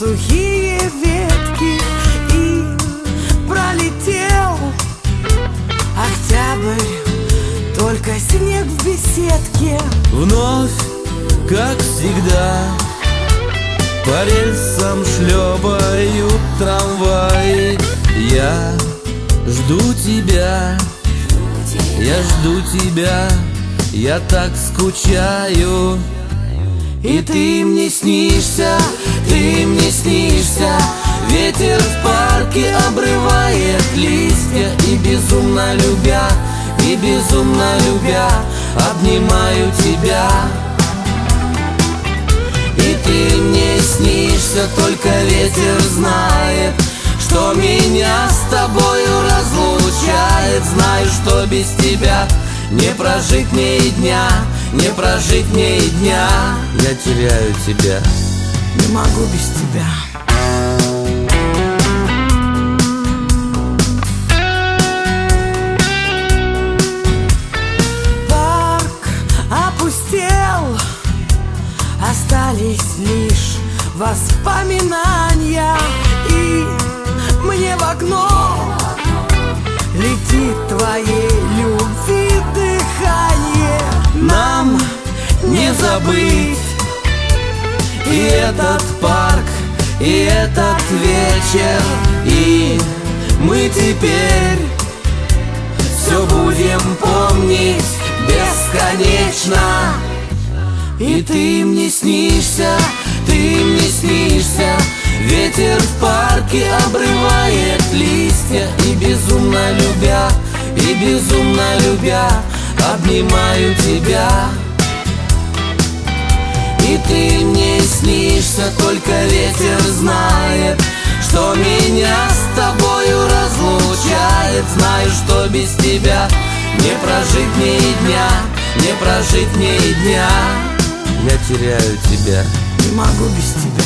сухие ветки, и пролетел октябрь, только снег в беседке. Вновь, как всегда, по рельсам шлепают трамваи. Я жду тебя, я жду тебя, я так скучаю. И ты мне снишься, ты мне снишься. Ветер в парке обрывает листья. И безумно любя, и безумно любя, обнимаю тебя. И ты мне снишься, только ветер знает, что меня с тобою разлучает. Знаю, что без тебя не прожить мне и дня, не прожить мне и дня. Я теряю тебя, не могу без тебя. Парк опустел, остались лишь воспоминания. И мне в окно летит твоей любви дыхание. Нам не забыть и этот парк, и этот вечер. И мы теперь все будем помнить бесконечно. И ты мне снишься, ты мне снишься. Ветер в парке обрывает листья. И безумно любя, и безумно любя, обнимаю тебя. И ты мне снишься, только ветер знает, что меня с тобою разлучает. Знаю, что без тебя не прожить мне и дня, не прожить мне и дня. я теряю тебя, не могу без тебя.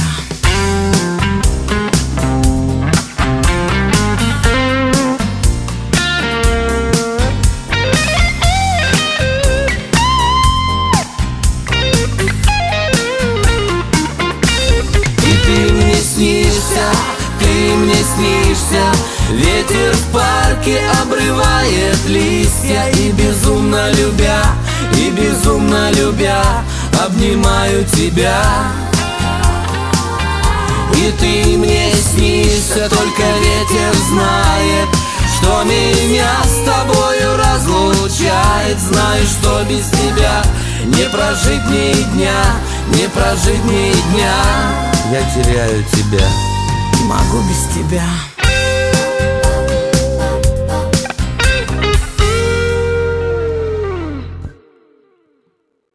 Ты мне снишься, ветер в парке обрывает листья. И безумно любя, и безумно любя, обнимаю тебя. И ты мне снишься, только ветер знает, что меня с тобою разлучает. Знаю, что без тебя не прожить мне и дня, не прожить мне и дня. я теряю тебя, не могу без тебя.